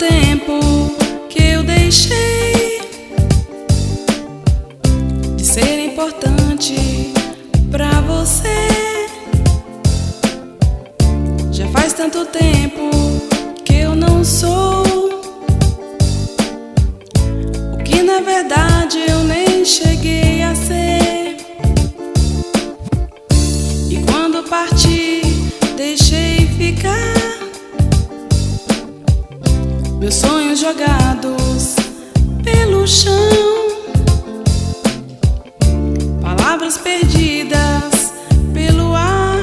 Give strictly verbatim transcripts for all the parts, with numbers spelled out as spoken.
tempo que eu deixei de ser importante pra você. Já faz tanto tempo que eu não sou o que na verdade eu nem cheguei a ser. E quando parti, deixei ficar meus sonhos jogados pelo chão, palavras perdidas pelo ar,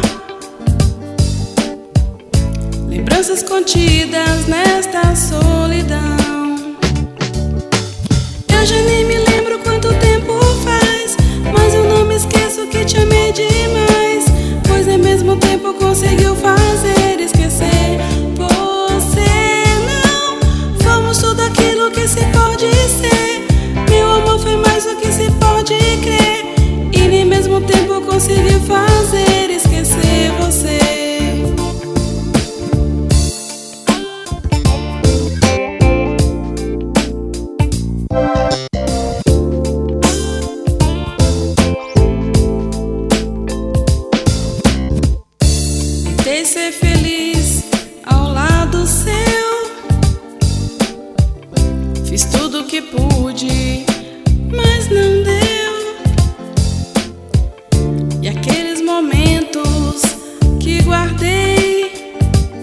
lembranças contidas nesta solidão. Eu já nem me lembro quanto tempo faz, mas eu não me esqueço que te amei demais, pois ao mesmo tempo conseguiu fazer esquecer você. Tudo aquilo que se pode ser, meu amor foi mais do que se pode crer, e nem mesmo tempo consegui fazer esquecer você. Tentei ser feliz ao lado seu, fiz tudo o que pude, mas não deu. E aqueles momentos que guardei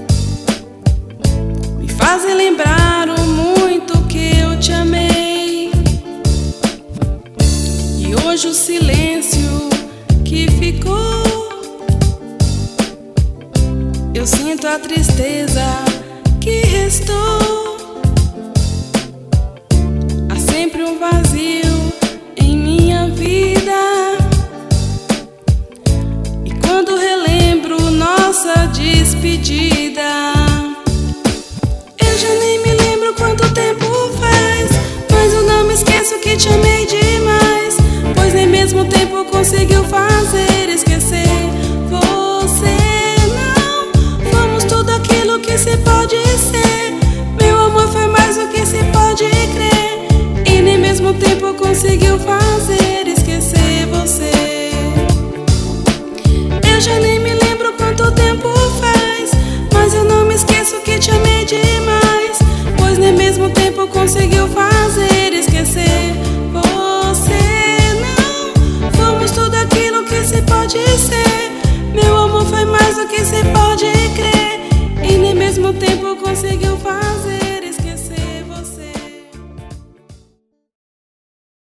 me fazem lembrar o muito que eu te amei. E hoje o silêncio que ficou, eu sinto a tristeza que restou. Sempre um vazio em minha vida, e quando relembro nossa despedida, eu já nem me lembro quanto tempo faz, mas eu não me esqueço que te amei demais, pois nem mesmo tempo conseguiu fazer esquecer você. Não fomos tudo aquilo que se pode ser, meu amor foi mais do que se pode crer, e nem mesmo tempo eu consigo